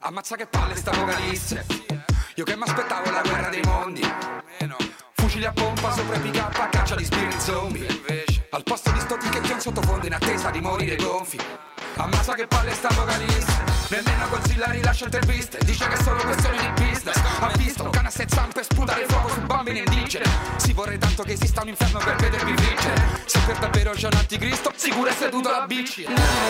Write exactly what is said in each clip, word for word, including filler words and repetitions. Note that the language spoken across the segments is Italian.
Ammazza che palle sta vocalisse. Io che m'aspettavo la guerra dei mondi. Fucili a pompa sopra i pick up a caccia di spirit zombie. Al posto di sto ticket in sottofondo in attesa di morire gonfi. Ammazza che palle sta vocalista. Nemmeno Godzilla rilascia interviste. Dice che è solo questione di business. Ha visto un cane a sei zampe sputare fuoco su bambini indigeni. Si vorrei tanto che esista un inferno per vedervi vincere. Se per davvero c'è un anticristo, sicuro è seduto alla bici.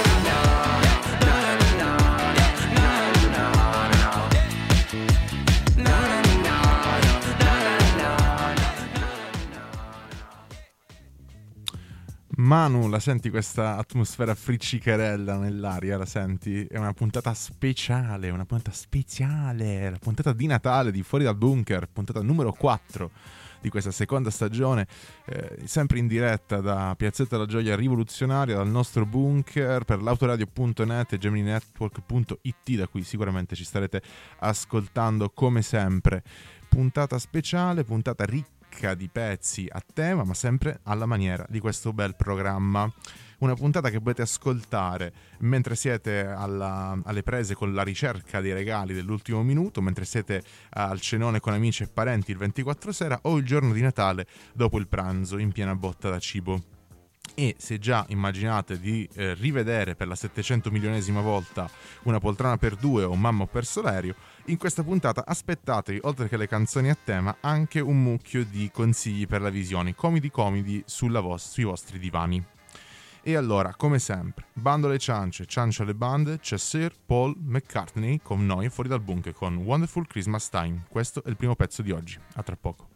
Manu, la senti questa atmosfera friccicherella nell'aria? La senti? È una puntata speciale, una puntata speciale, la puntata di Natale di Fuori dal Bunker, puntata numero quattro di questa seconda stagione, eh, sempre in diretta da Piazzetta La Gioia Rivoluzionaria, dal nostro bunker, per l'autoradio punto net e gemini network punto it, da cui sicuramente ci starete ascoltando come sempre. Puntata speciale, puntata ricca di pezzi a tema, ma sempre alla maniera di questo bel programma. Una puntata che potete ascoltare mentre siete alla, alle prese con la ricerca dei regali dell'ultimo minuto, mentre siete al cenone con amici e parenti il ventiquattro sera o il giorno di Natale dopo il pranzo in piena botta da cibo. E se già immaginate di eh, rivedere per la settecento milionesima volta Una poltrona per due o Mamma ho perso l'aereo, in questa puntata aspettatevi, oltre che le canzoni a tema, anche un mucchio di consigli per la visione, comidi comidi sulla vos- sui vostri divani. E allora, come sempre, bando alle ciance, ciance alle bande, c'è Sir Paul McCartney con noi fuori dal bunker con Wonderful Christmas Time. Questo è il primo pezzo di oggi, a tra poco.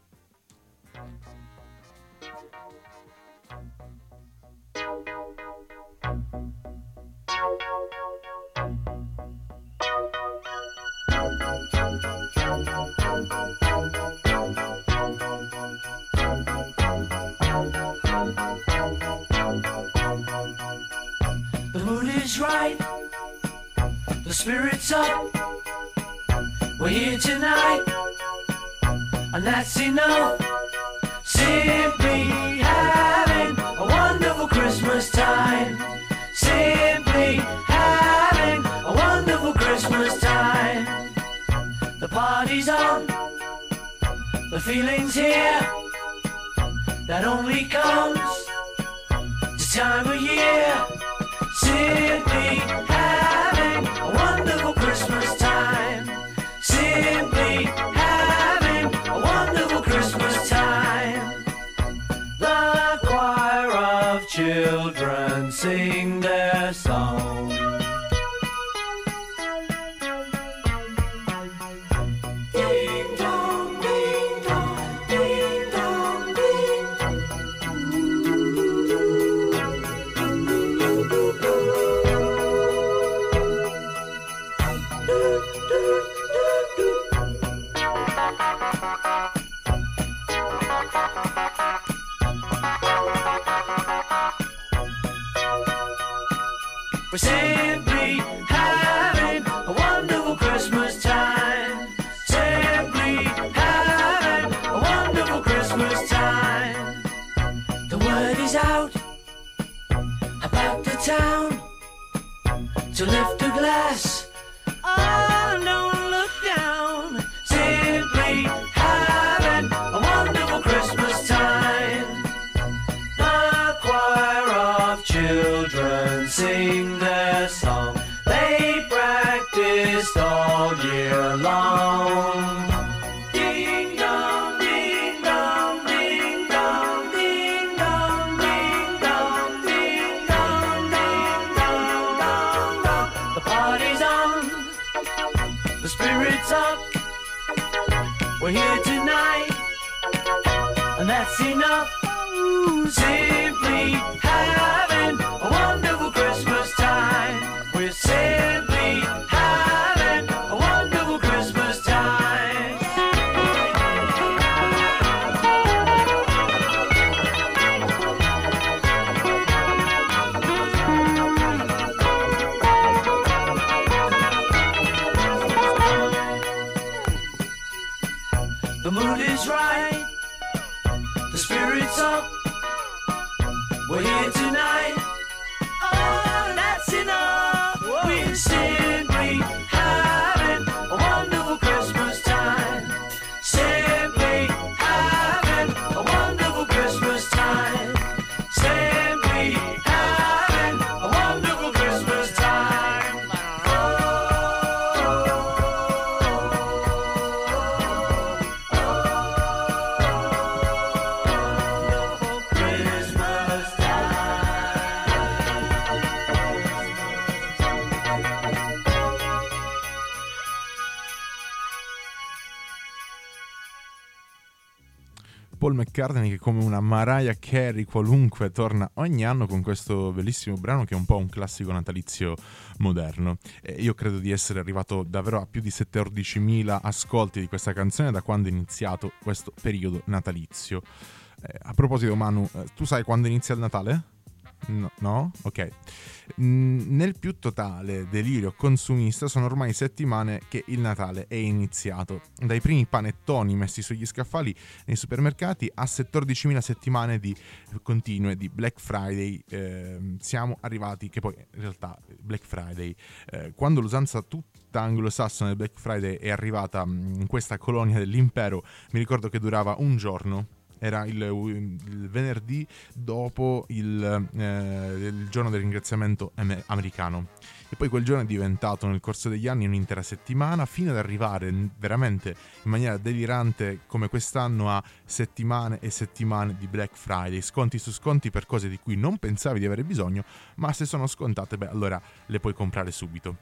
The mood is right, the spirit's up, we're here tonight, and that's enough. Simply having a wonderful Christmas time. Simply having a wonderful Christmas time. The party's on, the feeling's here, that only comes this time of year. Simply having a wonderful Christmas time. Simply having a wonderful Christmas time. The choir of children sing their song. Ding dong, ding dong, ding dong, ding. We're simply having a wonderful Christmas time. Simply having a wonderful Christmas time. The word is out about the town to lift a glass. Oh, don't look down. Simply having a wonderful Christmas time. The choir of children sing their song. They practiced all year long. Ding dong, ding dong, ding dong, ding dong, ding dong, ding dong, ding dong, dong, dong. The party's on, the spirit's up. We're here tonight, and that's enough. Simply having a wonderful Christmas time. We're simply having a wonderful Christmas time. The mood is right, the spirit's up. We're here tonight. Oh, that's enough. We're simply having Paul McCartney che, come una Mariah Carey qualunque, torna ogni anno con questo bellissimo brano che è un po' un classico natalizio moderno. E io credo di essere arrivato davvero a più di quattordicimila ascolti di questa canzone da quando è iniziato questo periodo natalizio. Eh, a proposito, Manu, eh, tu sai quando inizia il Natale? No? no? Ok. Mm, nel più totale delirio consumista sono ormai settimane che il Natale è iniziato. Dai primi panettoni messi sugli scaffali nei supermercati a quattordicimila settimane di continue di Black Friday. Eh, siamo arrivati, che poi in realtà Black Friday, eh, quando l'usanza tutta anglosassone del Black Friday è arrivata in questa colonia dell'impero, mi ricordo che durava un giorno. Era il, il venerdì dopo il, eh, il giorno del ringraziamento em- americano. E poi quel giorno è diventato nel corso degli anni un'intera settimana, fino ad arrivare veramente in maniera delirante come quest'anno a settimane e settimane di Black Friday, sconti su sconti per cose di cui non pensavi di avere bisogno, ma se sono scontate, beh, allora le puoi comprare subito.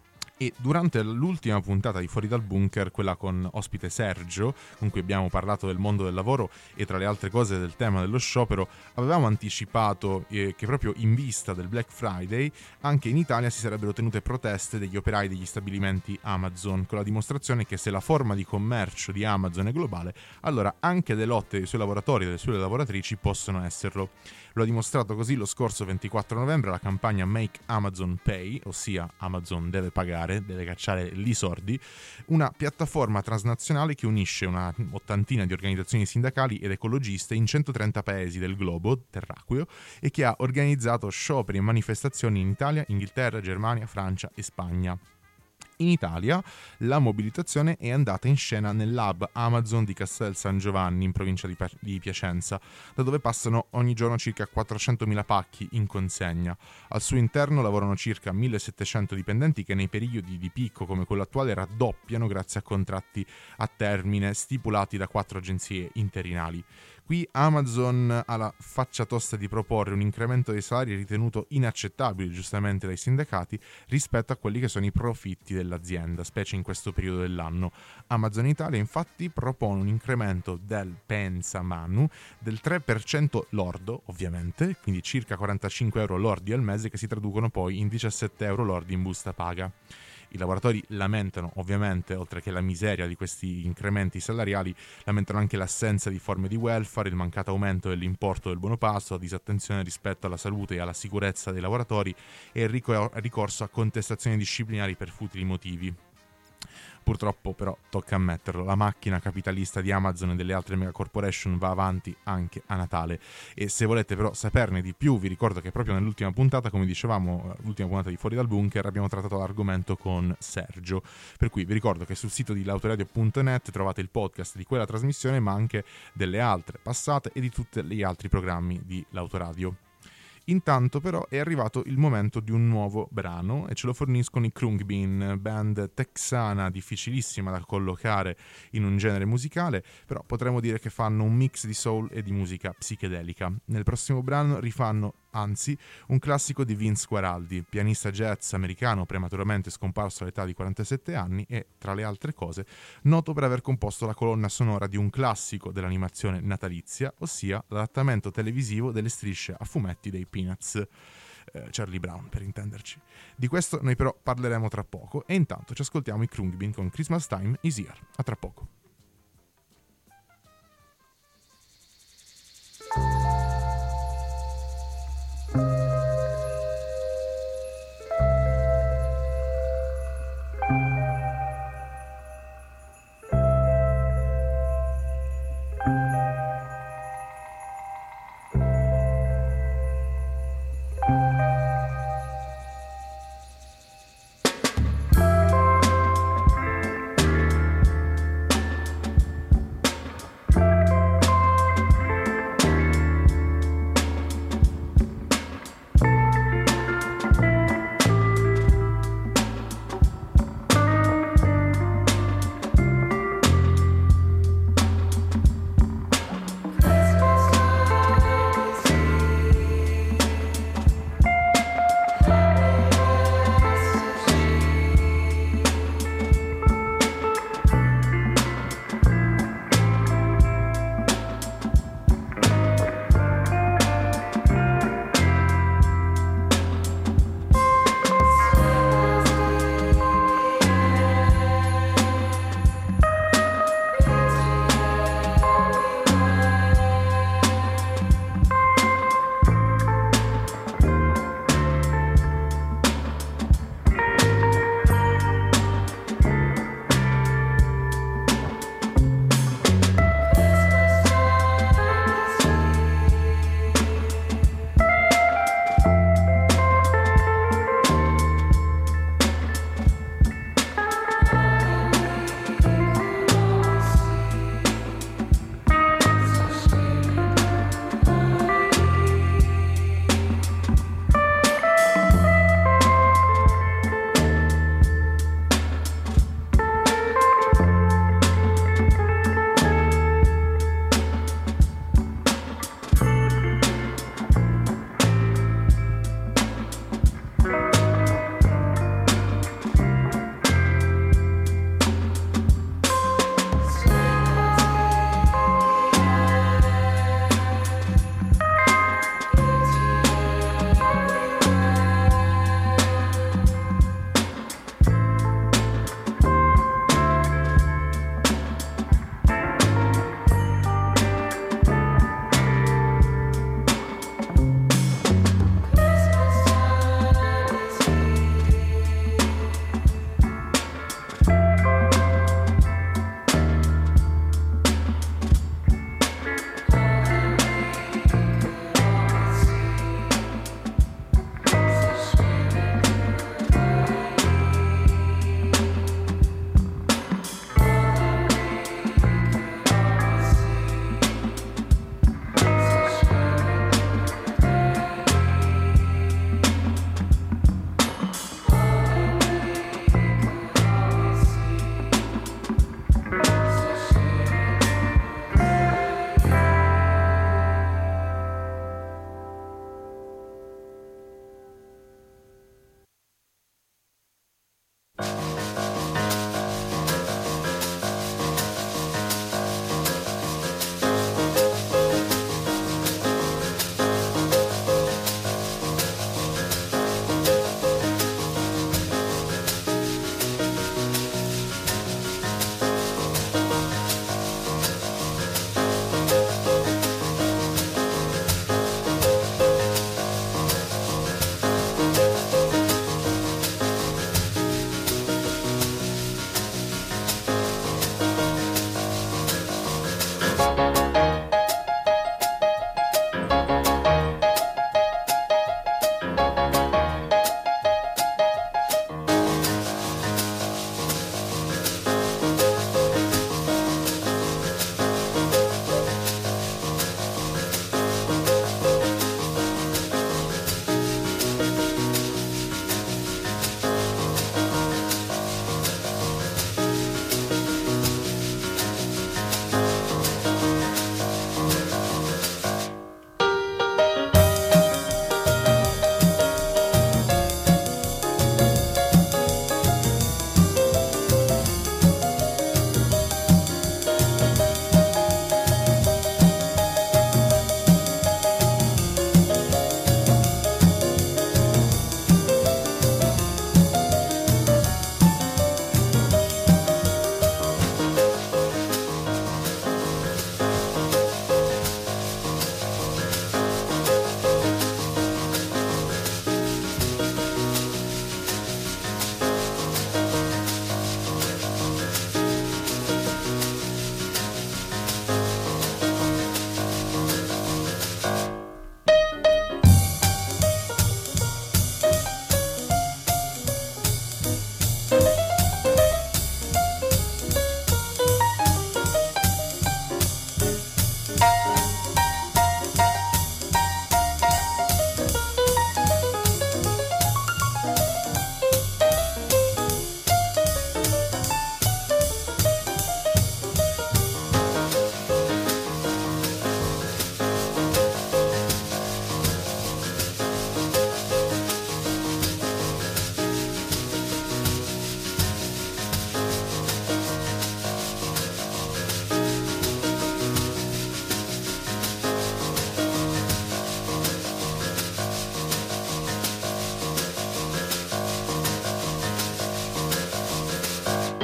E durante l'ultima puntata di Fuori dal Bunker, quella con ospite Sergio, con cui abbiamo parlato del mondo del lavoro e tra le altre cose del tema dello sciopero, avevamo anticipato eh, che proprio in vista del Black Friday anche in Italia si sarebbero tenute proteste degli operai degli stabilimenti Amazon, con la dimostrazione che se la forma di commercio di Amazon è globale, allora anche le lotte dei suoi lavoratori e delle sue lavoratrici possono esserlo. Lo ha dimostrato così lo scorso ventiquattro novembre la campagna Make Amazon Pay, ossia Amazon deve pagare, deve cacciare i sordi, una piattaforma transnazionale che unisce una ottantina di organizzazioni sindacali ed ecologiste in centotrenta paesi del globo terracqueo e che ha organizzato scioperi e manifestazioni in Italia, Inghilterra, Germania, Francia e Spagna. In Italia la mobilitazione è andata in scena nell'hub Amazon di Castel San Giovanni, in provincia di, Pi- di Piacenza, da dove passano ogni giorno circa quattrocentomila pacchi in consegna. Al suo interno lavorano circa millesettecento dipendenti che nei periodi di picco come quello attuale raddoppiano grazie a contratti a termine stipulati da quattro agenzie interinali. Qui Amazon ha la faccia tosta di proporre un incremento dei salari ritenuto inaccettabile giustamente dai sindacati rispetto a quelli che sono i profitti dell'azienda, specie in questo periodo dell'anno. Amazon Italia infatti propone un incremento del, pensa Manu, del tre per cento lordo, ovviamente, quindi circa quarantacinque euro lordi al mese, che si traducono poi in diciassette euro lordi in busta paga. I lavoratori lamentano ovviamente, oltre che la miseria di questi incrementi salariali, lamentano anche l'assenza di forme di welfare, il mancato aumento dell'importo del buono pasto, la disattenzione rispetto alla salute e alla sicurezza dei lavoratori e il ricorso a contestazioni disciplinari per futili motivi. Purtroppo però tocca ammetterlo, la macchina capitalista di Amazon e delle altre mega corporation va avanti anche a Natale. E se volete però saperne di più, vi ricordo che proprio nell'ultima puntata, come dicevamo, l'ultima puntata di Fuori dal Bunker, abbiamo trattato l'argomento con Sergio, per cui vi ricordo che sul sito di l'autoradio punto net trovate il podcast di quella trasmissione, ma anche delle altre passate e di tutti gli altri programmi di l'Autoradio. Intanto però è arrivato il momento di un nuovo brano e ce lo forniscono i Khruangbin, band texana difficilissima da collocare in un genere musicale, però potremmo dire che fanno un mix di soul e di musica psichedelica. Nel prossimo brano rifanno anzi un classico di Vince Guaraldi, pianista jazz americano prematuramente scomparso all'età di quarantasette anni e, tra le altre cose, noto per aver composto la colonna sonora di un classico dell'animazione natalizia, ossia l'adattamento televisivo delle strisce a fumetti dei Peanuts. Eh, Charlie Brown, per intenderci. Di questo noi però parleremo tra poco e intanto ci ascoltiamo i Khruangbin con Christmas Time is Here. A tra poco.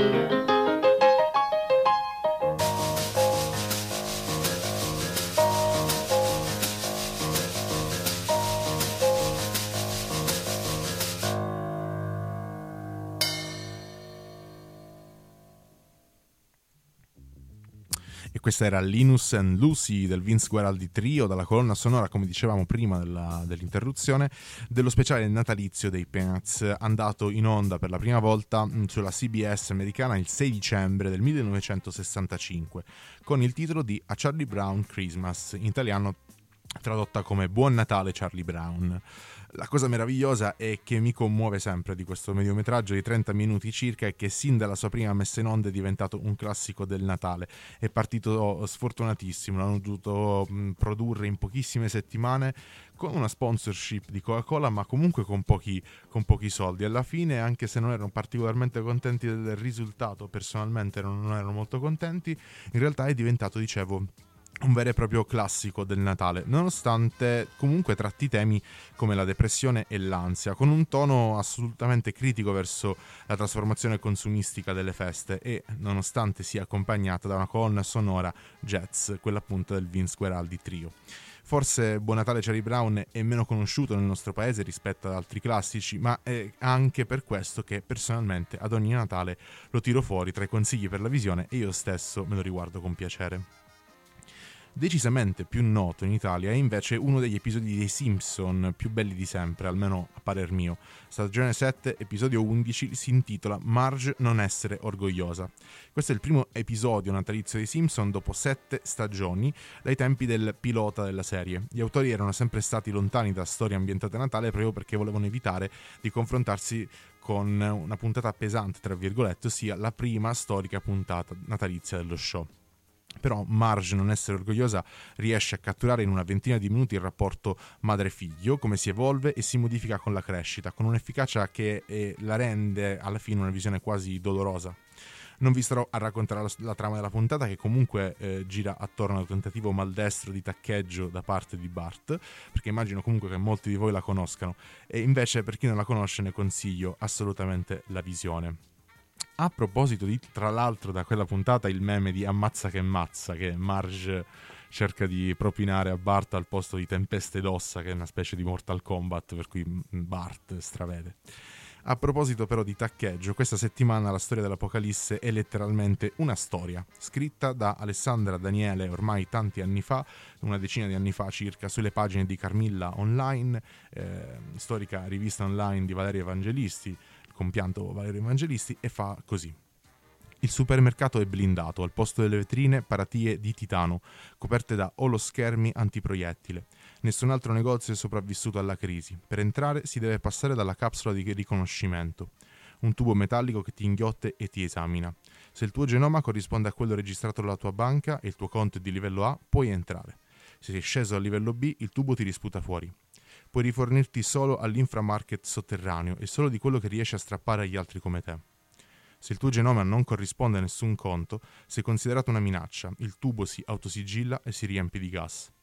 E questa era Linus and Lucy del Vince Guaraldi Trio, dalla colonna sonora, come dicevamo prima della, dell'interruzione, dello speciale natalizio dei Peanuts, andato in onda per la prima volta sulla C B S americana il sei dicembre del millenovecentosessantacinque, con il titolo di A Charlie Brown Christmas, in italiano tradotta come Buon Natale Charlie Brown. La cosa meravigliosa è che mi commuove sempre di questo mediometraggio di trenta minuti circa è che sin dalla sua prima messa in onda è diventato un classico del Natale. È partito sfortunatissimo, l'hanno dovuto mh, produrre in pochissime settimane con una sponsorship di Coca-Cola, ma comunque con pochi, con pochi soldi. Alla fine, anche se non erano particolarmente contenti del risultato, personalmente non, non erano molto contenti, in realtà è diventato, dicevo, un vero e proprio classico del Natale, nonostante comunque tratti temi come la depressione e l'ansia, con un tono assolutamente critico verso la trasformazione consumistica delle feste e nonostante sia accompagnata da una colonna sonora jazz, quella appunto del Vince Guaraldi Trio. Forse Buon Natale Charlie Brown è meno conosciuto nel nostro paese rispetto ad altri classici, ma è anche per questo che personalmente ad ogni Natale lo tiro fuori tra i consigli per la visione e io stesso me lo riguardo con piacere. Decisamente più noto in Italia è invece uno degli episodi dei Simpson più belli di sempre, almeno a parer mio. Stagione sette, episodio undici, si intitola Marge non essere orgogliosa. Questo è il primo episodio natalizio dei Simpson dopo sette stagioni, dai tempi del pilota della serie. Gli autori erano sempre stati lontani da storie ambientate a Natale proprio perché volevano evitare di confrontarsi con una puntata pesante, tra virgolette, ossia la prima storica puntata natalizia dello show. Però Marge non essere orgogliosa riesce a catturare in una ventina di minuti il rapporto madre-figlio, come si evolve e si modifica con la crescita, con un'efficacia che eh, la rende alla fine una visione quasi dolorosa. Non vi starò a raccontare la, la trama della puntata, che comunque eh, gira attorno al tentativo maldestro di taccheggio da parte di Bart, perché immagino comunque che molti di voi la conoscano, e invece per chi non la conosce ne consiglio assolutamente la visione. A proposito di, tra l'altro, da quella puntata il meme di Ammazza che mazza, che Marge cerca di propinare a Bart al posto di Tempeste d'ossa, che è una specie di Mortal Kombat per cui Bart stravede. A proposito però di taccheggio, questa settimana la storia dell'Apocalisse è letteralmente una storia, scritta da Alessandra Daniele ormai tanti anni fa, una decina di anni fa circa, sulle pagine di Carmilla Online, eh, storica rivista online di Valerio Evangelisti, compianto Valerio Evangelisti, e fa così. Il supermercato è blindato, al posto delle vetrine paratie di titano, coperte da oloschermi antiproiettile. Nessun altro negozio è sopravvissuto alla crisi. Per entrare si deve passare dalla capsula di riconoscimento, un tubo metallico che ti inghiotte e ti esamina. Se il tuo genoma corrisponde a quello registrato dalla tua banca e il tuo conto è di livello A, puoi entrare. Se sei sceso al livello B, il tubo ti risputa fuori. Puoi rifornirti solo all'inframarket sotterraneo e solo di quello che riesci a strappare agli altri come te. Se il tuo genoma non corrisponde a nessun conto, sei considerato una minaccia, il tubo si autosigilla e si riempie di gas.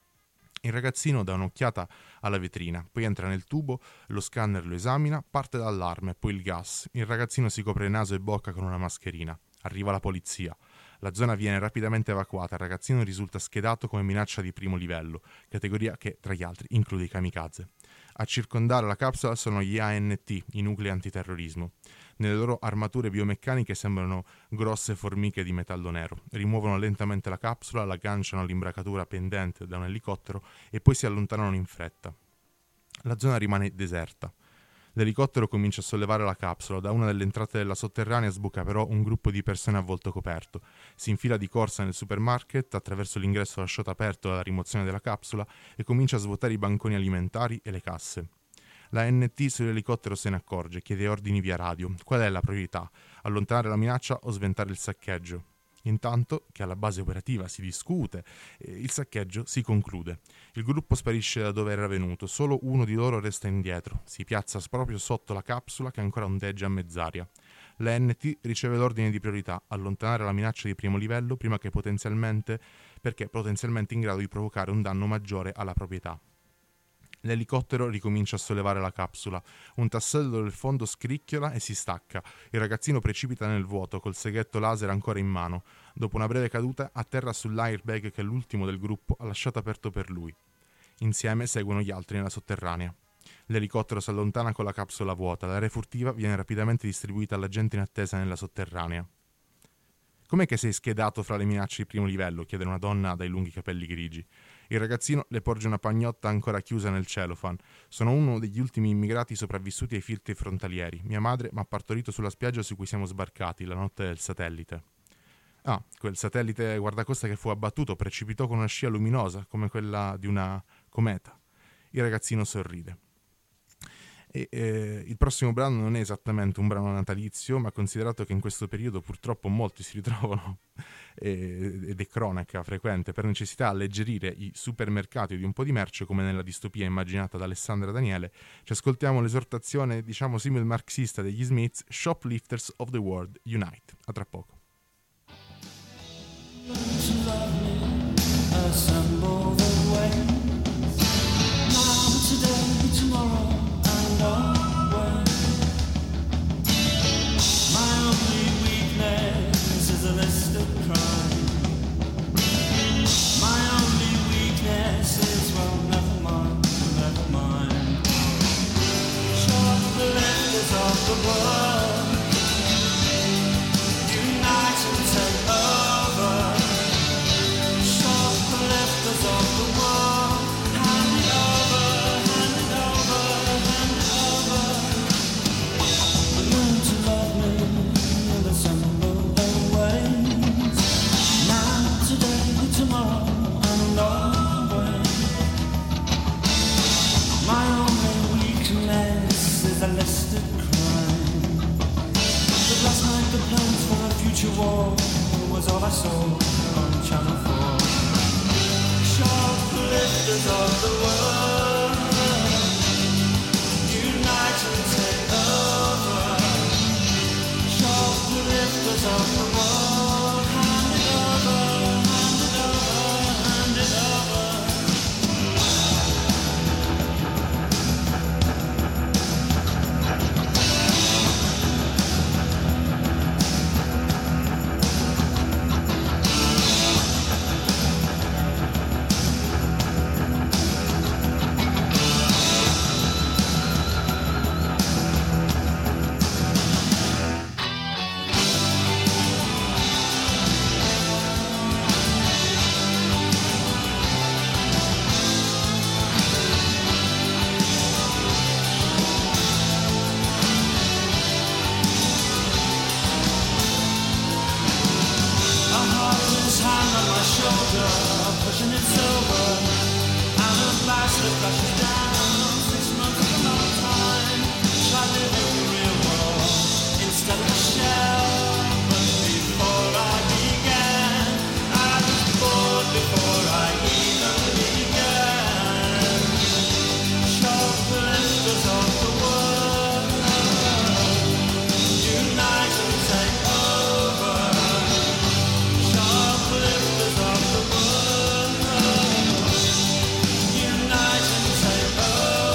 Il ragazzino dà un'occhiata alla vetrina, poi entra nel tubo, lo scanner lo esamina, parte l'allarme, poi il gas. Il ragazzino si copre naso e bocca con una mascherina. Arriva la polizia. La zona viene rapidamente evacuata, il ragazzino risulta schedato come minaccia di primo livello, categoria che, tra gli altri, include i kamikaze. A circondare la capsula sono gli A N T, i nuclei antiterrorismo. Nelle loro armature biomeccaniche sembrano grosse formiche di metallo nero. Rimuovono lentamente la capsula, l'agganciano all'imbracatura pendente da un elicottero e poi si allontanano in fretta. La zona rimane deserta. L'elicottero comincia a sollevare la capsula. Da una delle entrate della sotterranea sbuca però un gruppo di persone a volto coperto. Si infila di corsa nel supermarket attraverso l'ingresso lasciato aperto dalla rimozione della capsula e comincia a svuotare i banconi alimentari e le casse. La N T sull'elicottero se ne accorge, chiede ordini via radio. Qual è la priorità? Allontanare la minaccia o sventare il saccheggio? Intanto, che alla base operativa si discute, il saccheggio si conclude. Il gruppo sparisce da dove era venuto, solo uno di loro resta indietro. Si piazza proprio sotto la capsula che ancora ondeggia a mezz'aria. La N T riceve l'ordine di priorità, allontanare la minaccia di primo livello prima che potenzialmente, perché potenzialmente in grado di provocare un danno maggiore alla proprietà. L'elicottero ricomincia a sollevare la capsula. Un tassello del fondo scricchiola e si stacca. Il ragazzino precipita nel vuoto col seghetto laser ancora in mano. Dopo una breve caduta atterra sull'airbag che l'ultimo del gruppo ha lasciato aperto per lui. Insieme seguono gli altri nella sotterranea. L'elicottero si allontana con la capsula vuota. L'area furtiva viene rapidamente distribuita alla gente in attesa nella sotterranea. «Com'è che sei schedato fra le minacce di primo livello?» chiede una donna dai lunghi capelli grigi. Il ragazzino le porge una pagnotta ancora chiusa nel cellophane. «Sono uno degli ultimi immigrati sopravvissuti ai filtri frontalieri. Mia madre mi ha partorito sulla spiaggia su cui siamo sbarcati, la notte del satellite». Ah, quel satellite guardacosta che fu abbattuto precipitò con una scia luminosa, come quella di una cometa. Il ragazzino sorride. E, eh, il prossimo brano non è esattamente un brano natalizio, ma considerato che in questo periodo purtroppo molti si ritrovano eh, ed è cronaca frequente per necessità alleggerire i supermercati di un po' di merce, come nella distopia immaginata da Alessandra Daniele, ci ascoltiamo l'esortazione, diciamo simil marxista degli Smiths, Shoplifters of the World Unite. A tra poco. War was all I saw on Channel four. Shoplifters of the world, unite and take over. Shoplifters of the world, hand it over, hand it over, hand it over. Unite and take over.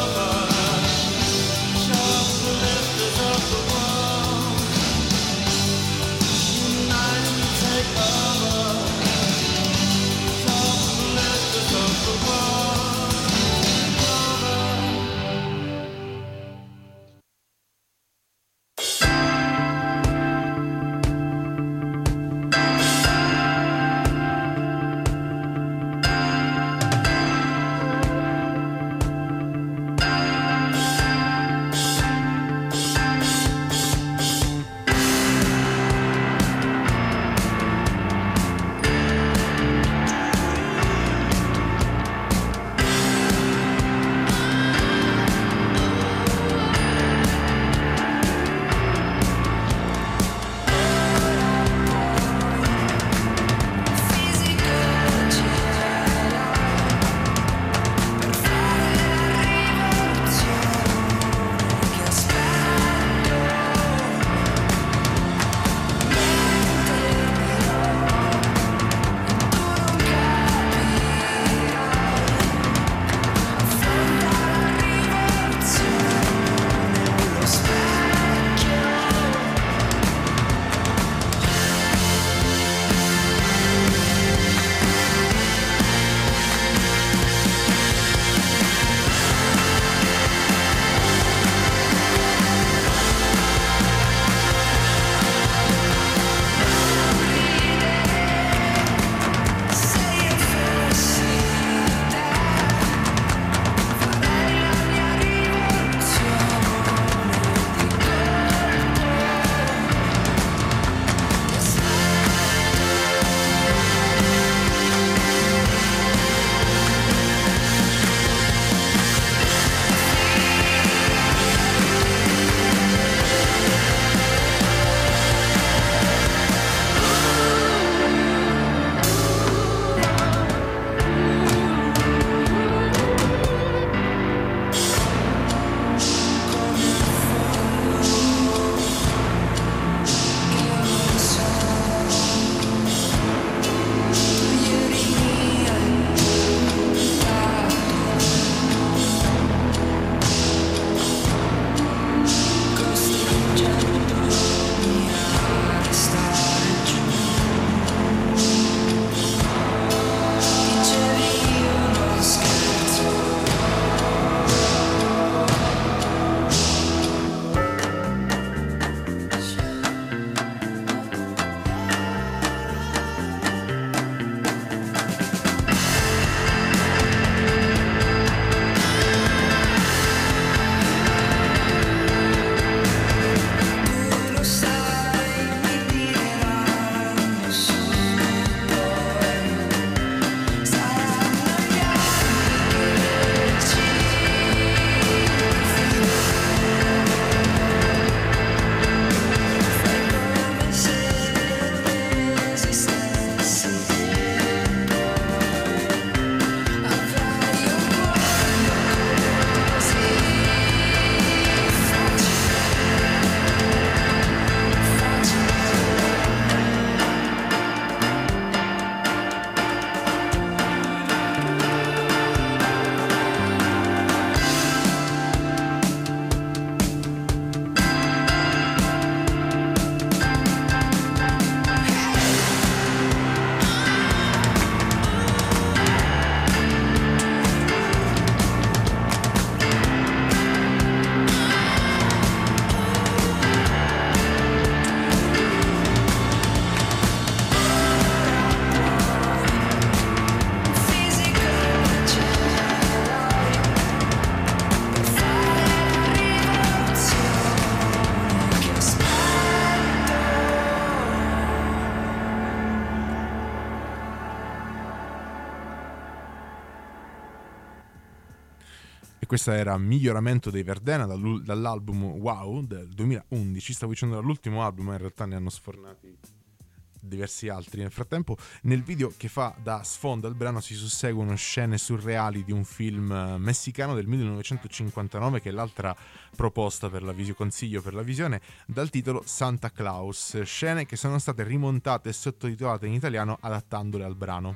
Questa era Miglioramento dei Verdena dall'album Wow del duemilaundici. Stavo dicendo dall'ultimo album, ma in realtà ne hanno sfornati diversi altri. Nel frattempo, nel video che fa da sfondo al brano si susseguono scene surreali di un film messicano del millenovecentocinquantanove, che è l'altra proposta per la visione, consiglio per la visione, dal titolo Santa Claus. Scene che sono state rimontate e sottotitolate in italiano adattandole al brano.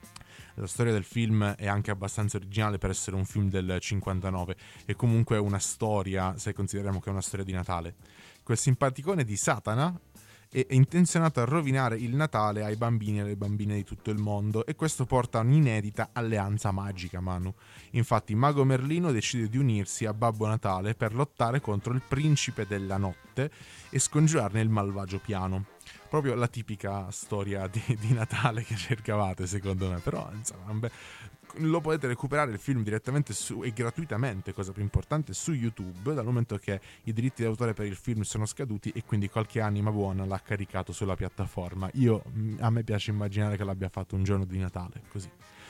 La storia del film è anche abbastanza originale per essere un film del cinquantanove e comunque è una storia, se consideriamo che è una storia di Natale. Quel simpaticone di Satana è intenzionato a rovinare il Natale ai bambini e alle bambine di tutto il mondo, e questo porta a un'inedita alleanza magica, Manu. Infatti Mago Merlino decide di unirsi a Babbo Natale per lottare contro il Principe della Notte e scongiurarne il malvagio piano. Proprio la tipica storia di, di Natale che cercavate, secondo me. Però insomma, beh, lo potete recuperare il film direttamente su, e gratuitamente, cosa più importante, su YouTube, dal momento che i diritti d'autore per il film sono scaduti e quindi qualche anima buona l'ha caricato sulla piattaforma. Io, a me piace immaginare che l'abbia fatto un giorno di Natale, così.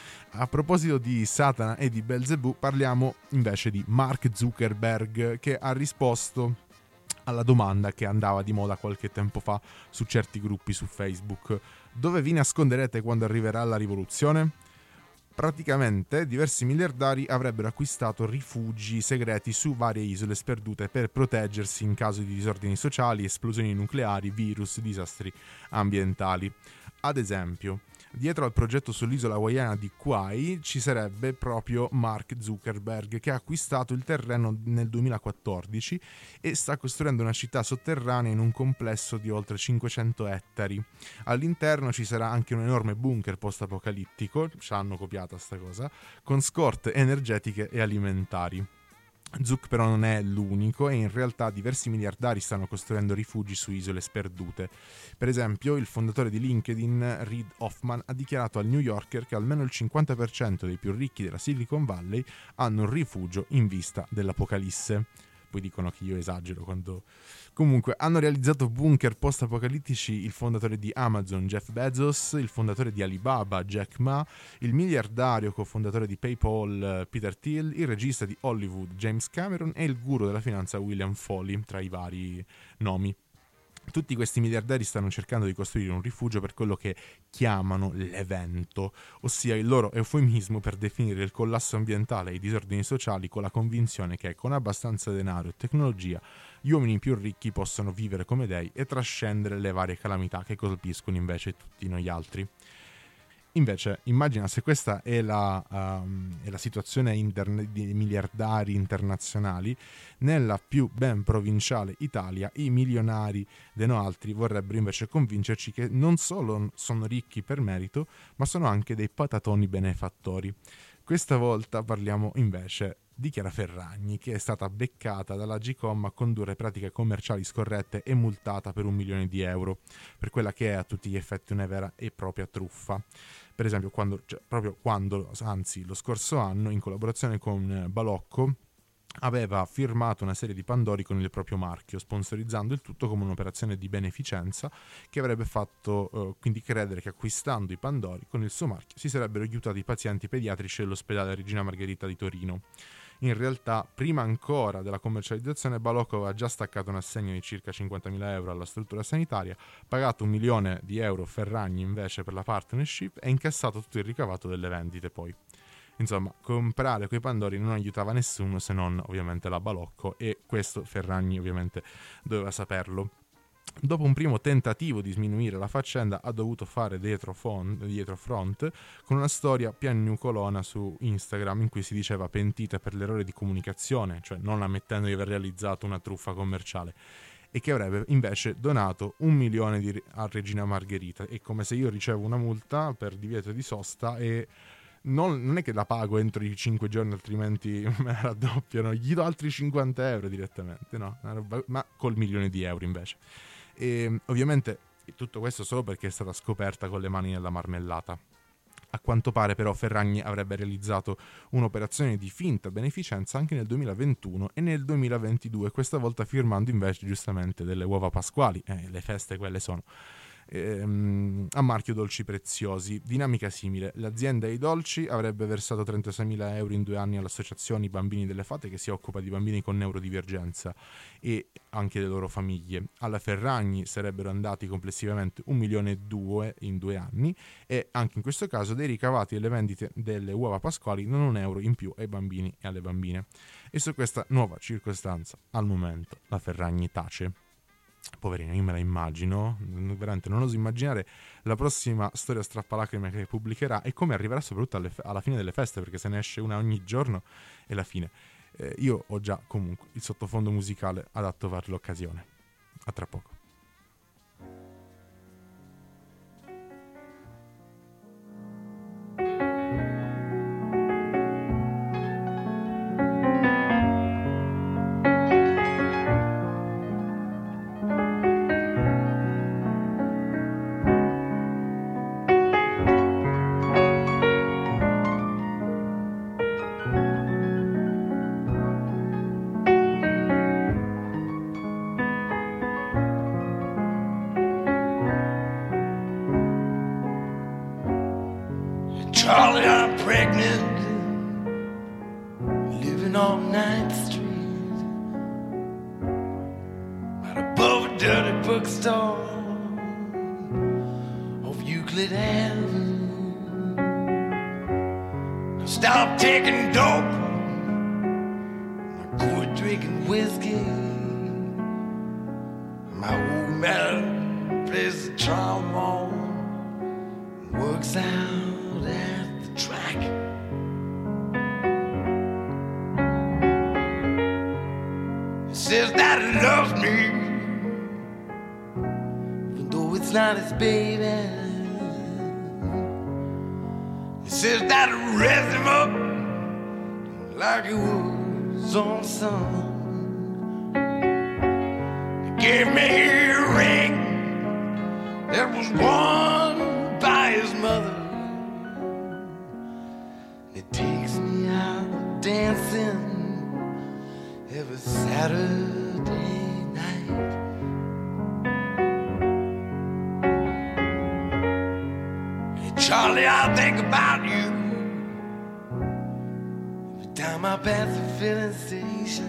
A proposito di Satana e di Belzebù, parliamo invece di Mark Zuckerberg, che ha risposto alla domanda che andava di moda qualche tempo fa su certi gruppi su Facebook: dove vi nasconderete quando arriverà la rivoluzione? Praticamente diversi miliardari avrebbero acquistato rifugi segreti su varie isole sperdute per proteggersi in caso di disordini sociali, esplosioni nucleari, virus, disastri ambientali. Ad esempio, dietro al progetto sull'isola hawaiana di Kauai ci sarebbe proprio Mark Zuckerberg, che ha acquistato il terreno nel duemilaquattordici e sta costruendo una città sotterranea in un complesso di oltre cinquecento ettari. All'interno ci sarà anche un enorme bunker post-apocalittico, ci hanno copiata sta cosa, con scorte energetiche e alimentari. Zuck però non è l'unico, e in realtà diversi miliardari stanno costruendo rifugi su isole sperdute. Per esempio, il fondatore di LinkedIn, Reid Hoffman, ha dichiarato al New Yorker che almeno il cinquanta per cento dei più ricchi della Silicon Valley hanno un rifugio in vista dell'apocalisse. Poi dicono che io esagero quando... Comunque, hanno realizzato bunker post-apocalittici il fondatore di Amazon, Jeff Bezos, il fondatore di Alibaba, Jack Ma, il miliardario cofondatore di PayPal, Peter Thiel, il regista di Hollywood, James Cameron, e il guru della finanza, William Foley, tra i vari nomi. Tutti questi miliardari stanno cercando di costruire un rifugio per quello che chiamano l'evento, ossia il loro eufemismo per definire il collasso ambientale e i disordini sociali, con la convinzione che con abbastanza denaro e tecnologia gli uomini più ricchi possono vivere come dei e trascendere le varie calamità che colpiscono invece tutti noi altri. Invece, immagina se questa è la, um, è la situazione interne- di miliardari internazionali, nella più ben provinciale Italia i milionari de no altri vorrebbero invece convincerci che non solo sono ricchi per merito, ma sono anche dei patatoni benefattori. Questa volta parliamo invece di Chiara Ferragni, che è stata beccata dalla Agcom a condurre pratiche commerciali scorrette e multata per un milione di euro, per quella che è a tutti gli effetti una vera e propria truffa. Per esempio, quando, cioè, proprio quando, anzi lo scorso anno, in collaborazione con Balocco, aveva firmato una serie di Pandori con il proprio marchio, sponsorizzando il tutto come un'operazione di beneficenza che avrebbe fatto eh, quindi credere che acquistando i Pandori con il suo marchio si sarebbero aiutati i pazienti pediatrici dell'ospedale Regina Margherita di Torino. In realtà, prima ancora della commercializzazione, Balocco aveva già staccato un assegno di circa cinquantamila euro alla struttura sanitaria, pagato un milione di euro Ferragni invece per la partnership e incassato tutto il ricavato delle vendite poi. Insomma, comprare quei Pandori non aiutava nessuno se non ovviamente la Balocco, e questo Ferragni ovviamente doveva saperlo. Dopo un primo tentativo di sminuire la faccenda, ha dovuto fare dietro, font, dietro front con una storia piagnucolona su Instagram in cui si diceva pentita per l'errore di comunicazione, cioè non ammettendo di aver realizzato una truffa commerciale, e che avrebbe invece donato un milione di, a Regina Margherita. È come se io ricevo una multa per divieto di sosta e non, non è che la pago entro i cinque giorni, altrimenti me la raddoppiano, gli do altri cinquanta euro direttamente, no? Una roba, ma col milione di euro invece. E ovviamente tutto questo solo perché è stata scoperta con le mani nella marmellata. A quanto pare però Ferragni avrebbe realizzato un'operazione di finta beneficenza anche nel duemilaventuno e nel duemilaventidue, questa volta firmando invece giustamente delle uova pasquali, eh, le feste quelle sono, ehm, a marchio Dolci Preziosi. Dinamica simile: l'azienda dei dolci avrebbe versato trentaseimila euro in due anni all'associazione I Bambini delle Fate, che si occupa di bambini con neurodivergenza e anche le loro famiglie. Alla Ferragni sarebbero andati complessivamente un milione e due in due anni, e anche in questo caso dei ricavati delle vendite delle uova pasquali non un euro in più ai bambini e alle bambine. E su questa nuova circostanza al momento la Ferragni tace. Poverino, io me la immagino, veramente non oso immaginare la prossima storia strappalacrime che pubblicherà e come arriverà soprattutto alle, alla fine delle feste, perché se ne esce una ogni giorno e la fine. Eh, io ho già comunque il sottofondo musicale adatto per l'occasione. A tra poco. Charlie, I'm pregnant, living on ninth Street, right above a dirty bookstore off Euclid Avenue. I stopped taking dope, I quit drinking whiskey. My old man plays the trombone, works out at the track. He says that he loves me, even though it's not his baby. He says that he raised him up like he was on son. He gave me a ring that was worn by his mother. It takes me out dancing every Saturday night. Hey Charlie, I think about you every time I pass the filling station.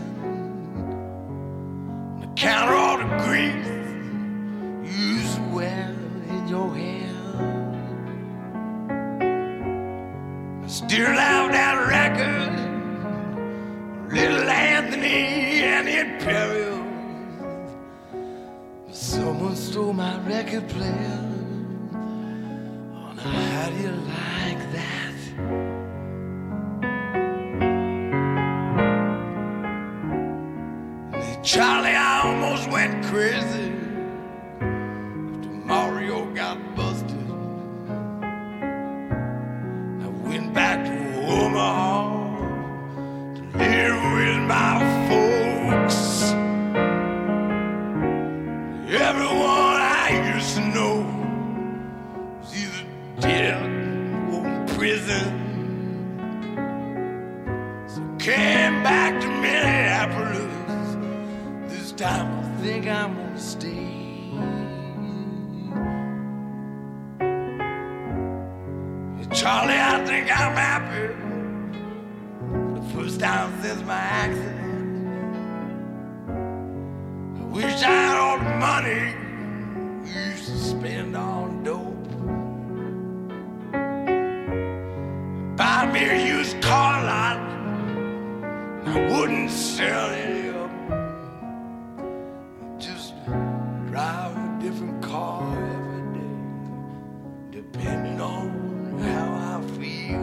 I count all the grease you used to wear in your hair. Still have that record, Little Anthony and the Imperials. Someone stole my record player on a high How do you like that? Charlie, I almost went crazy after Mario got busted. I went back to Omaha to live with my folks. Everyone I used to know was either dead or in prison. So came back to Minneapolis. This time I think I'm gonna stay. Charlie, I think I'm happy for the first time since my accident. I wish I had all the money we used to spend on dope. Buy me a used car lot, and I wouldn't sell any of them. Just drive a different car every day, depending on how I feel.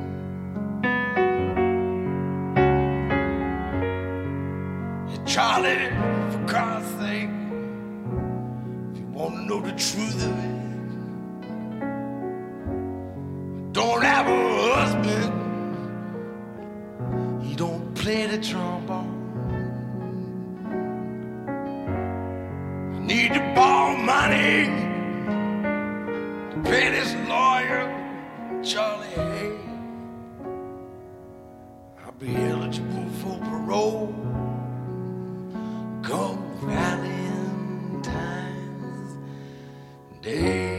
Hey, Charlie, for God's sake, if you want to know the truth of it, I don't have a husband. He don't play the trombone. I need to borrow money to pay this lawyer, Charlie Hay. I'll be eligible for parole come Valentine's Day.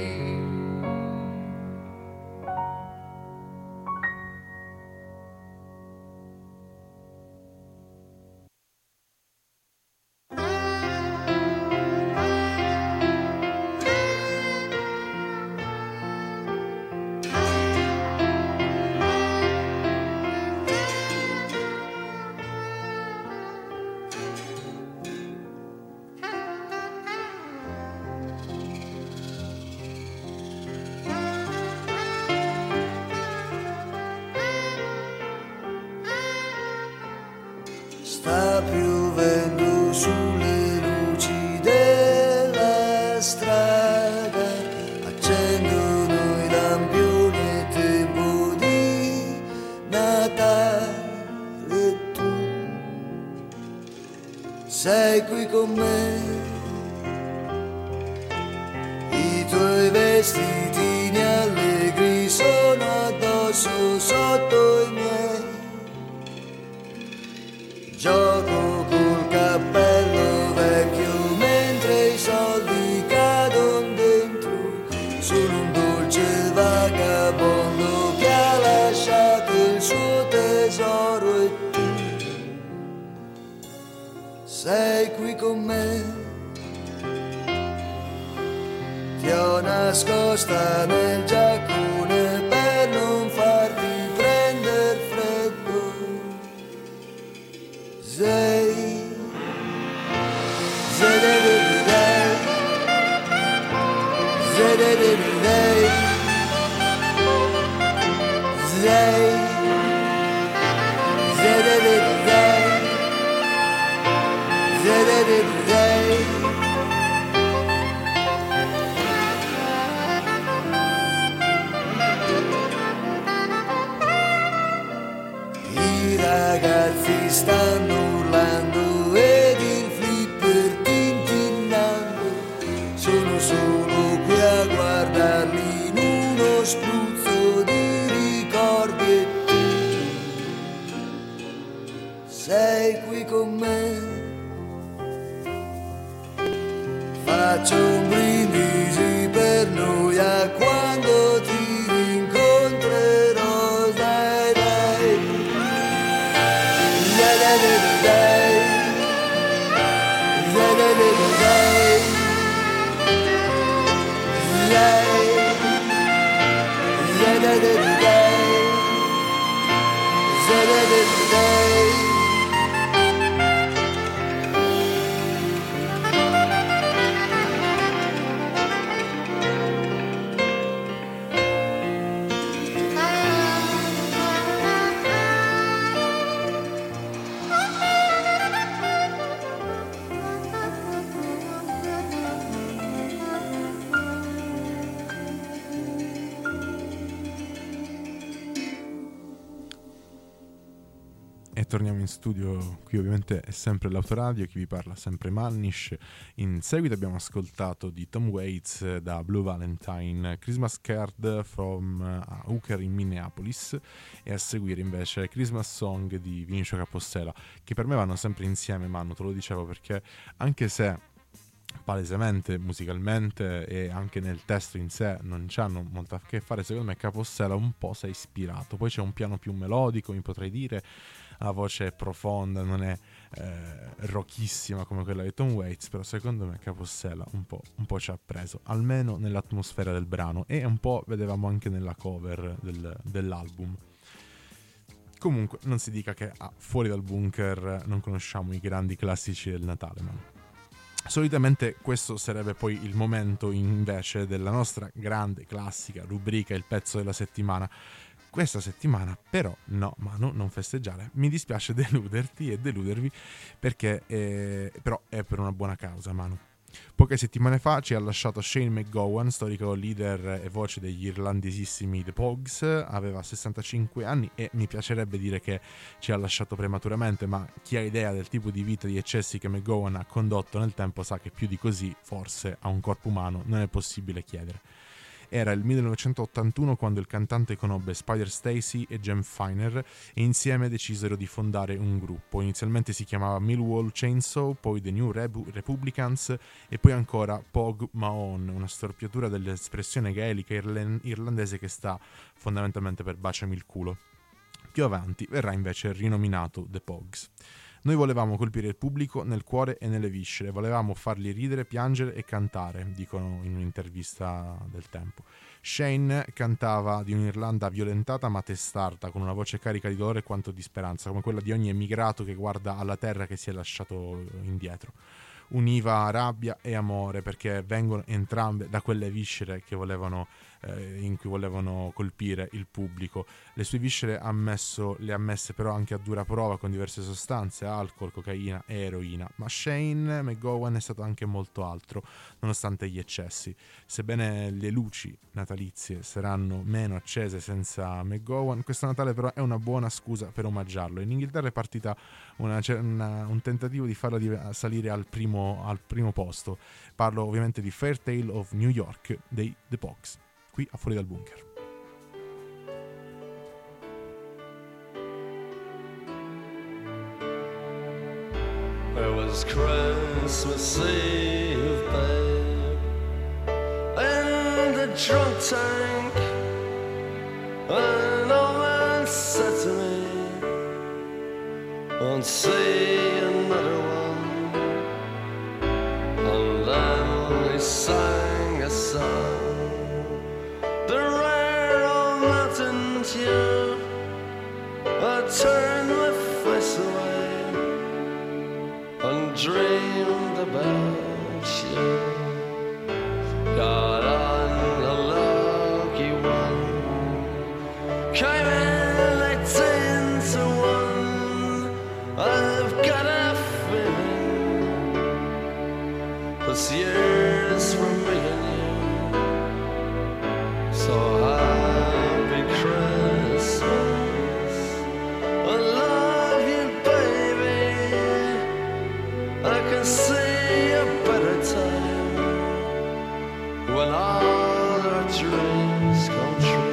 Sta piovendo sulle luci della strada, accendono i lampioni, è tempo di Natale e tu sei qui con me, i tuoi vestitini allegri sono addosso sotto i miei. Gioco col cappello vecchio mentre i soldi cadono dentro. Sono un dolce vagabondo che ha lasciato il suo tesoro e tu sei qui con me. Ti ho nascosta nel giaccone per non farti prendere freddo. Sei, zedededei, zedededei, sei, zedededei, zedededei. I ragazzi stanno urlando ed il flipper tintinnando. Sono solo qui a guardarli in uno spruzzo di ricordi e tu sei qui con me. Faccio un brindisi per noi a quando ti rincontrerò, dai dai. Zedededei, zedededei, zedededei, zedededei, zedededei. E torniamo in studio, qui ovviamente è sempre l'autoradio, chi vi parla sempre Mannish. In seguito abbiamo ascoltato di Tom Waits da Blue Valentine Christmas Card from uh, Hooker in Minneapolis, e a seguire invece Christmas Song di Vinicio Capostela, che per me vanno sempre insieme, Manu, te lo dicevo, perché anche se palesemente musicalmente e anche nel testo in sé non c'hanno molto a che fare, secondo me Capostela un po' si è ispirato. Poi c'è un piano più melodico, mi potrei dire, la voce è profonda, non è eh, rockissima come quella di Tom Waits, però secondo me Capostela un po', un po' ci ha preso, almeno nell'atmosfera del brano, e un po' vedevamo anche nella cover del, dell'album. Comunque non si dica che ah, fuori dal bunker non conosciamo i grandi classici del Natale, ma solitamente questo sarebbe poi il momento invece della nostra grande classica rubrica Il pezzo della settimana. Questa settimana però no, Manu, non festeggiare, mi dispiace deluderti e deludervi, perché eh, però è per una buona causa, Manu. Poche settimane fa ci ha lasciato Shane MacGowan, storico leader e voce degli irlandesissimi The Pogues. Aveva sessantacinque anni e mi piacerebbe dire che ci ha lasciato prematuramente, ma chi ha idea del tipo di vita di eccessi che MacGowan ha condotto nel tempo sa che più di così, forse, a un corpo umano non è possibile chiedere. Era il millenovecentottantuno quando il cantante conobbe Spider Stacy e Jem Finer, e insieme decisero di fondare un gruppo. Inizialmente si chiamava Millwall Chainsaw, poi The New Rebu- Republicans e poi ancora Pog Mahon, una storpiatura dell'espressione gaelica irlen- irlandese che sta fondamentalmente per baciami il culo. Più avanti verrà invece rinominato The Pogues. Noi volevamo colpire il pubblico nel cuore e nelle viscere, volevamo farli ridere, piangere e cantare, dicono in un'intervista del tempo. Shane cantava di un'Irlanda violentata ma testarda, con una voce carica di dolore quanto di speranza, come quella di ogni emigrato che guarda alla terra che si è lasciato indietro. Univa rabbia e amore, perché vengono entrambe da quelle viscere che volevano, eh, in cui volevano colpire il pubblico. Le sue viscere ha messo, le ha messe però anche a dura prova con diverse sostanze, alcol, cocaina e eroina, ma Shane MacGowan è stato anche molto altro, nonostante gli eccessi. Sebbene le luci natalizie saranno meno accese senza MacGowan, questo Natale però è una buona scusa per omaggiarlo. In Inghilterra è partita una, una, un tentativo di farlo di, salire al primo al primo posto. Parlo ovviamente di Fair Tale of New York dei The Pogues, qui a Fuori dal Bunker. It was Christmas Eve, babe, in the drunk tank, an old man said to me, won't see another one. And then he sang a song, the rare old mountain tune. I turned my face away and dreamed about you. Got on a lucky one, came in eighteen to one. I've got a feeling this year's for me and you. So happy Christmas, I love you, baby. I can see a better time when all our dreams come true.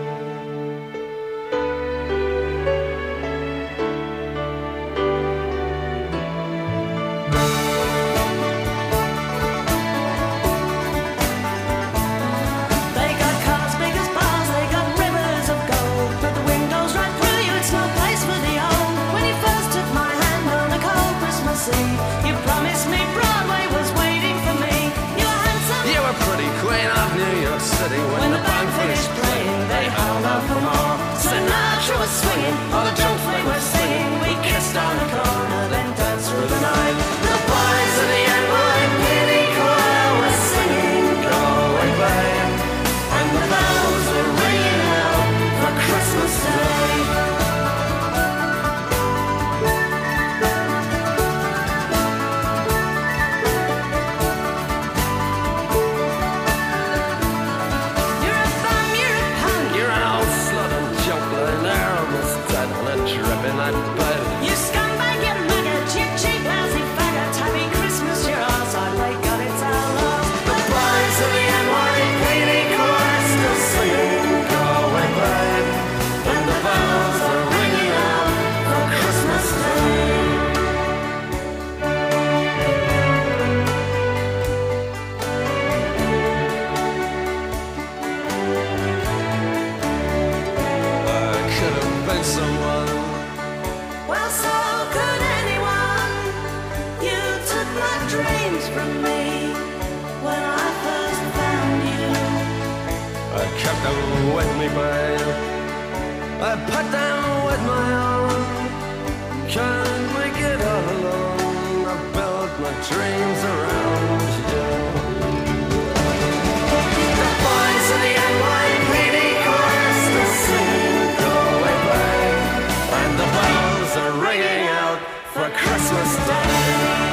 You promised me Broadway was waiting for me. You were handsome. You were pretty queen of New York City when, when the the from me when I first found you. I kept them with me, babe. I put them with my own. Can't make it all alone. I built my dreams around you. The boys in the N Y P D chorus are singing "Go Away, Babe," and the bells are ringing out for Christmas Day.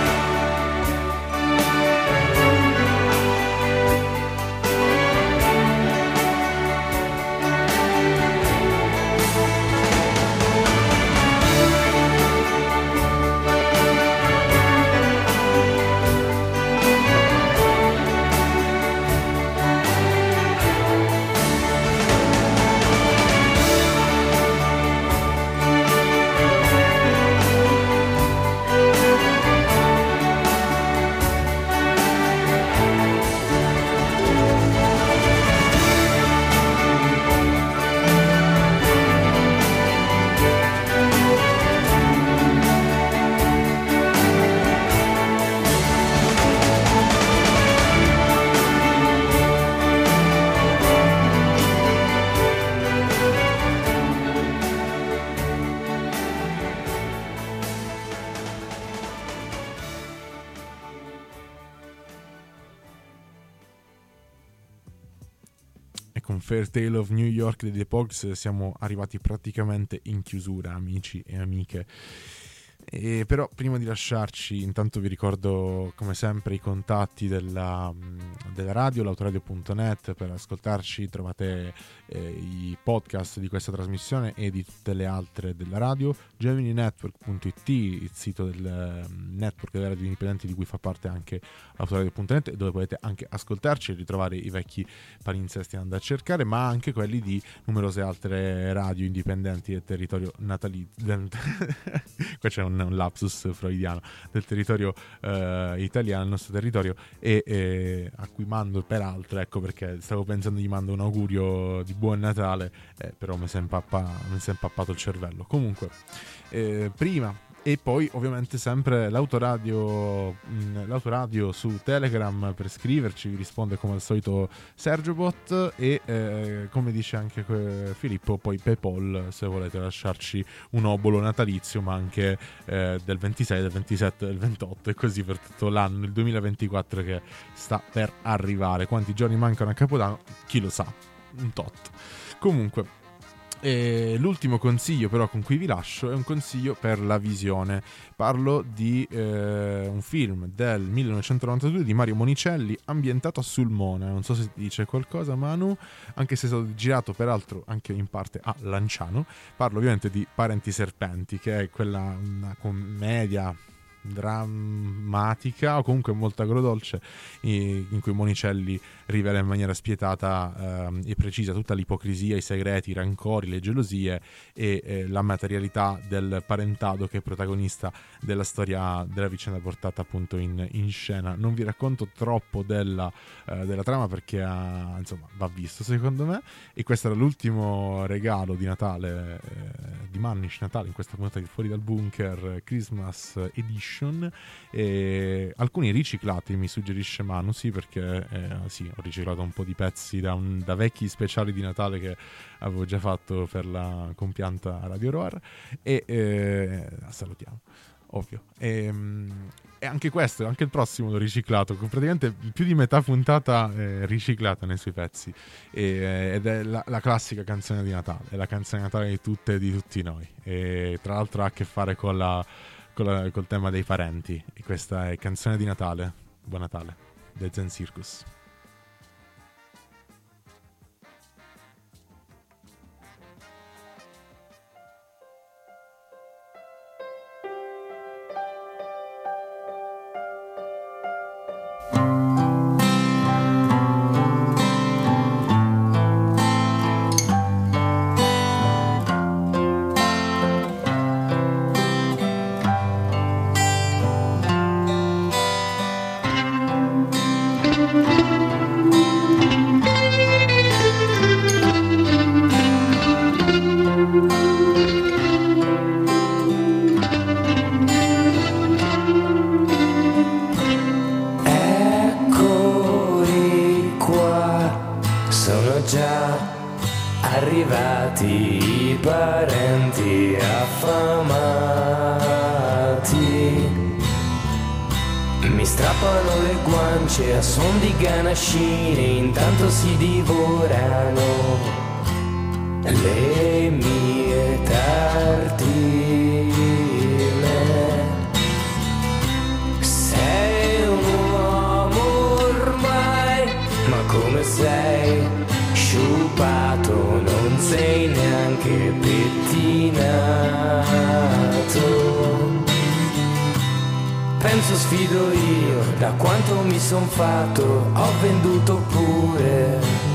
Fair Tale of New York dei The Pogues siamo arrivati praticamente in chiusura, amici e amiche. E però prima di lasciarci, intanto vi ricordo come sempre i contatti della, della radio, l'autoradio punto net. Per ascoltarci trovate eh, i podcast di questa trasmissione e di tutte le altre della radio. Gemini Network punto it, il sito del um, network delle radio indipendenti di cui fa parte anche l'autoradio punto net, dove potete anche ascoltarci e ritrovare i vecchi palinsesti da andare a cercare, ma anche quelli di numerose altre radio indipendenti del territorio natalizio. Qua c'è un un lapsus freudiano, del territorio eh, italiano, il nostro territorio, e eh, a cui mando peraltro, ecco perché stavo pensando gli mando un augurio di buon Natale, eh, però mi si è impappa, mi si è impappato il cervello. Comunque eh, prima e poi ovviamente sempre l'autoradio, mh, l'autoradio su Telegram per scriverci, vi risponde come al solito SergioBot, e eh, come dice anche eh, Filippo, poi PayPal se volete lasciarci un obolo natalizio, ma anche eh, del ventisei, del ventisette, del ventotto, e così per tutto l'anno, il duemilaventiquattro che sta per arrivare. Quanti giorni mancano a Capodanno? Chi lo sa, un tot. Comunque, e l'ultimo consiglio però con cui vi lascio è un consiglio per la visione. Parlo di eh, un film del millenovecentonovantadue di Mario Monicelli ambientato a Sulmona. Non so se ti dice qualcosa, Manu, anche se è stato girato peraltro anche in parte a Lanciano. Parlo ovviamente di Parenti Serpenti, che è quella una commedia drammatica o comunque molto agrodolce, in cui Monicelli rivela in maniera spietata eh, e precisa tutta l'ipocrisia, i segreti, i rancori, le gelosie e eh, la materialità del parentado che è protagonista della storia, della vicenda portata appunto in, in scena. Non vi racconto troppo della, eh, della trama perché uh, insomma va visto secondo me, e questo era l'ultimo regalo di Natale eh, di Mannish Natale in questa puntata di Fuori dal Bunker Christmas Edition. E alcuni riciclati mi suggerisce Manu, sì, perché eh, sì, ho riciclato un po' di pezzi da, un, da vecchi speciali di Natale che avevo già fatto per la compianta Radio Roar, e eh, salutiamo, ovvio. E, e anche questo, anche il prossimo l'ho riciclato, con praticamente più di metà puntata eh, riciclata nei suoi pezzi, e, ed è la, la classica canzone di Natale, è la canzone di Natale di tutte e di tutti noi, e tra l'altro ha a che fare con la col tema dei parenti, e questa è Canzone di Natale, Buon Natale, dei Zen Circus. Thank you. arrivati i parenti affamati. Mi strappano le guance a suon di ganascine, intanto si divorano le mie tartine. Sei un uomo ormai, ma come sei sciupato, non sei neanche pettinato. Penso sfido io, da quanto mi son fatto, ho venduto pure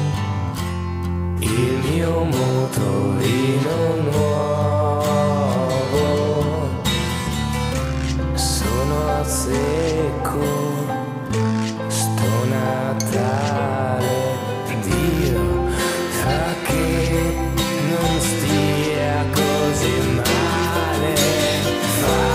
il mio motorino nuovo. Sono a secco, sto Natale, Dio fa che non stia così male. Fa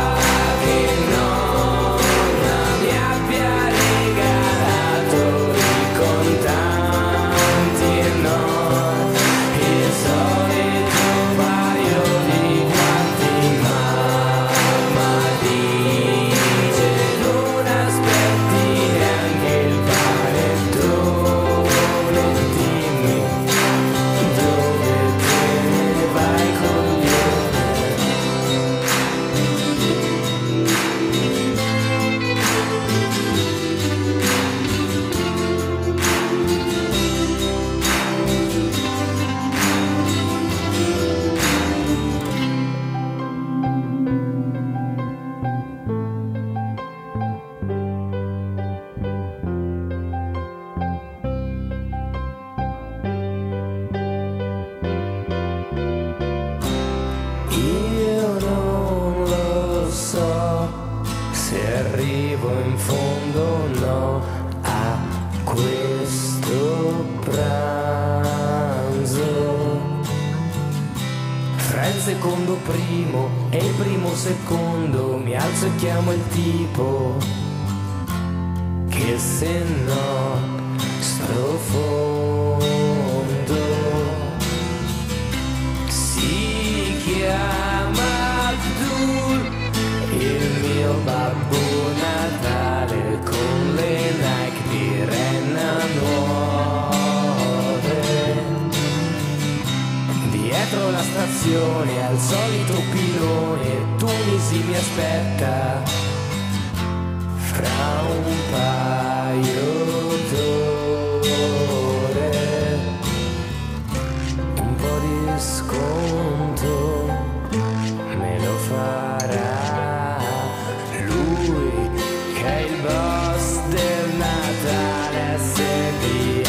secondo primo e il primo secondo, mi alzo e chiamo il tipo che se no sprofondo. Si chiama Abdul, il mio babbo Natale, con le Nike di Renna nuove. Dietro la stazione al solito pilone, Tunisi mi aspetta fra un paio d'ore. Un po' di sconto me lo farà lui, che è il boss del Natale S D A.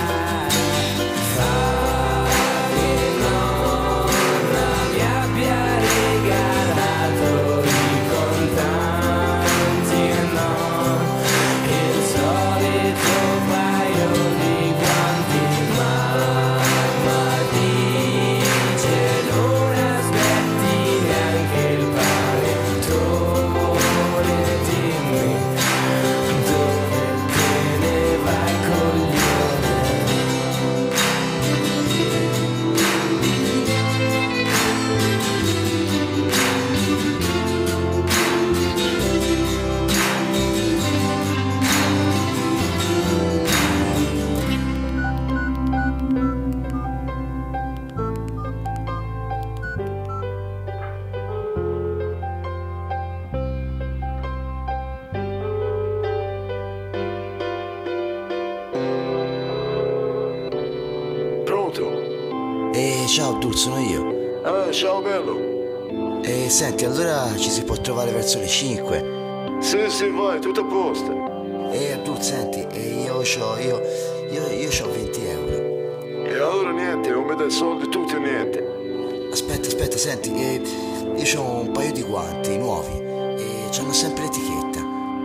Ciao Abdul, sono io. Ah, ciao bello. E senti, allora ci si può trovare verso le cinque? Sì, sì, vai, tutto a posto. E Abdul, senti, e io c'ho, io, io, io c'ho venti euro. E allora niente, non mi dai soldi tutti o niente. Aspetta, aspetta, senti, eh, io c'ho un paio di guanti nuovi e c'hanno sempre l'etichetta.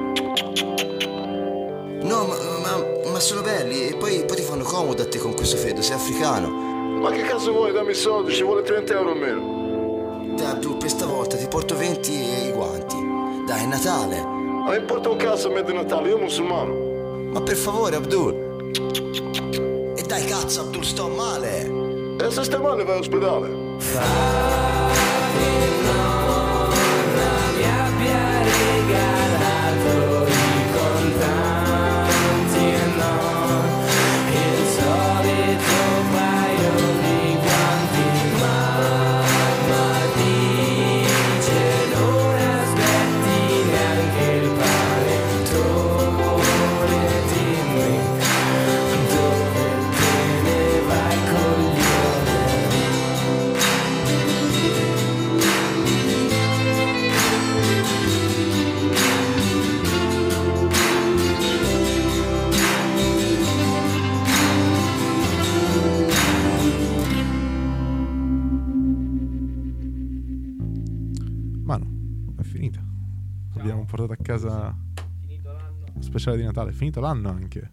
No, ma, ma, ma sono belli e poi, poi ti fanno comodo a te con questo freddo, sei africano. Ma che cazzo vuoi? Dammi i soldi, ci vuole trenta euro almeno. Dai Abdul, per stavolta ti porto venti e i guanti. Dai, è Natale. Ma importa un cazzo a me di Natale, io musulmano. Ma per favore Abdul. E dai cazzo Abdul, sto male. E se stai male vai all'ospedale. Mi abbia regalato i contanti e non il solito paio di guanti. Mamma dice non aspetti neanche il panettone, dimmi dove te ne vai, coglione. Manu, è finita. Abbiamo portato a casa lo speciale di Natale. È finito l'anno anche.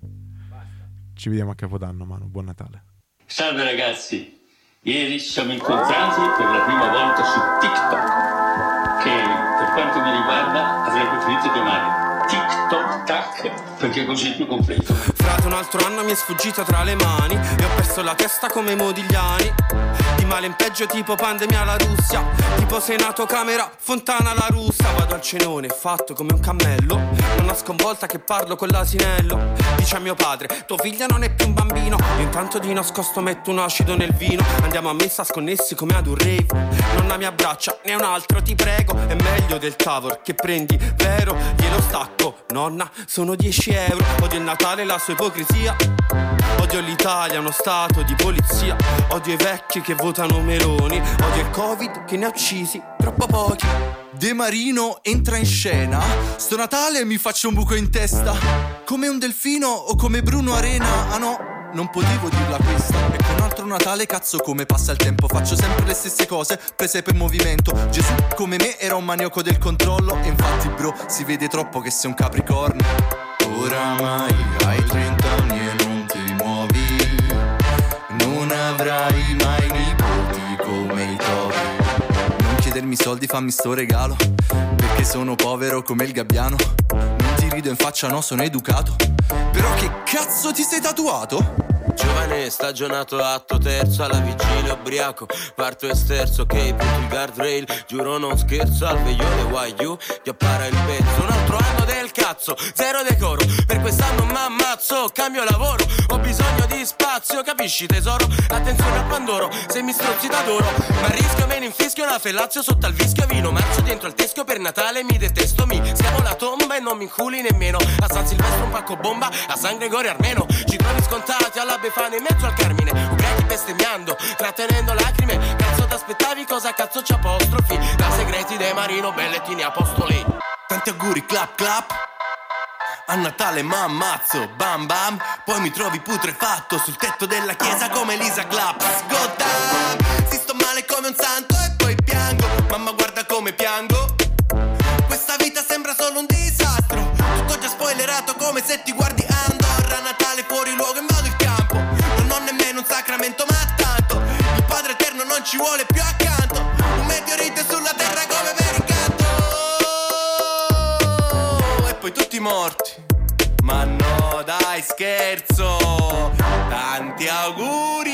Ci vediamo a Capodanno, Manu. Buon Natale. Salve ragazzi, ieri ci siamo incontrati per la prima volta su TikTok, che per quanto mi riguarda avrei preferito chiamare TikTok Tac, perché così è più completo. Frate, un altro anno mi è sfuggito tra le mani e ho perso la testa come i Modigliani. Di male in peggio tipo pandemia alla Russia, tipo Senato, Camera, Fontana la russa. Vado al cenone fatto come un cammello, una sconvolta che parlo con l'asinello. Dice a mio padre, tua figlia non è più un bambino. Io intanto di nascosto metto un acido nel vino. Andiamo a messa sconnessi come ad un rave. Nonna mi abbraccia, ne è un altro ti prego. È meglio del Tavor che prendi, vero? Glielo stacco, nonna, sono dieci euro. Odio il Natale e la sua ipocrisia. Odio l'Italia, uno stato di polizia. Odio i vecchi che votano Meloni. Odio il Covid che ne ha uccisi troppo pochi. De Marino entra in scena. Sto Natale mi faccio un buco in testa, come un delfino o come Bruno Arena. Ah no, non potevo dirla questa. Ecco un altro Natale, cazzo come passa il tempo. Faccio sempre le stesse cose, prese per movimento. Gesù come me era un maniaco del controllo. E infatti bro, si vede troppo che sei un capricorno. Oramai hai trenta anni e non ti muovi. Non avrai mai nipoti come i topi. Non chiedermi soldi, fammi sto regalo, perché sono povero come il gabbiano. Non ti rido in faccia, no, sono educato. Però che cazzo ti sei tatuato? Giovane stagionato atto terzo, alla vigilia ubriaco parto e sterzo, ok, punto il guardrail, giuro non scherzo, al veglione why you, ti appara il pezzo. Un altro anno del cazzo, zero decoro, per quest'anno m'ammazzo, cambio lavoro, ho bisogno di spazio, capisci tesoro? Attenzione al Pandoro, se mi strozzi t'adoro, ma rischio me ne infischio una fellazio sotto al vischio, vino marcio dentro al teschio, per Natale mi detesto, mi schiavo la tomba e non mi inculi nemmeno, a San Silvestro un pacco bomba, a San Gregorio Armeno, ci trovi scontati alla Befana in mezzo al Carmine, ubriachi bestemmiando, trattenendo lacrime, cazzo t'aspettavi, cosa cazzo ci apostrofi, da segreti De Marino, Bellettini, Apostoli. Tanti auguri, clap clap. A Natale m'ammazzo, bam bam. Poi mi trovi putrefatto sul tetto della chiesa come Lisa Claps. Goddamn, si sto male come un santo e poi piango. Mamma guarda come piango. Questa vita sembra solo un disastro. Tutto già spoilerato come se ti guardi Andorra. Natale fuori luogo invado il campo. Non ho nemmeno un sacramento ma tanto il Padre Eterno non ci vuole più accanto. Un meteorite sulla terra come per incanto. E poi tutti morti. Ma no dai scherzo. Tanti auguri